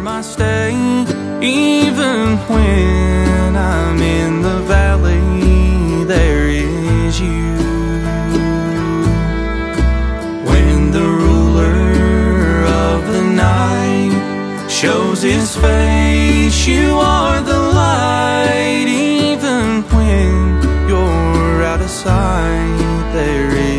my stay. Even when I'm in the valley, there is you. When the ruler of the night shows his face, you are the light. Even when you're out of sight, there is